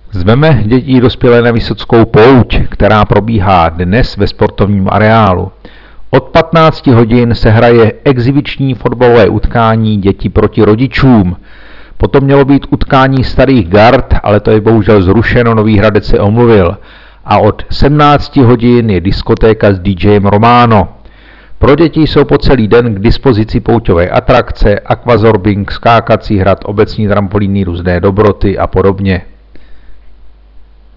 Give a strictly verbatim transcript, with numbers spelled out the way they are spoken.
Zveme děti dospělé na Vysockou pouť, která probíhá dnes ve sportovním areálu. Od patnácti hodin se hraje exibiční fotbalové utkání děti proti rodičům. Potom mělo být utkání starých gard, ale to je bohužel zrušeno, Nový Hradec se omluvil. A od sedmnácti hodin je diskotéka s DJem Romano. Pro děti jsou po celý den k dispozici pouťové atrakce, aquazorbing, skákací hrad, obecní trampolíny, různé dobroty a podobně.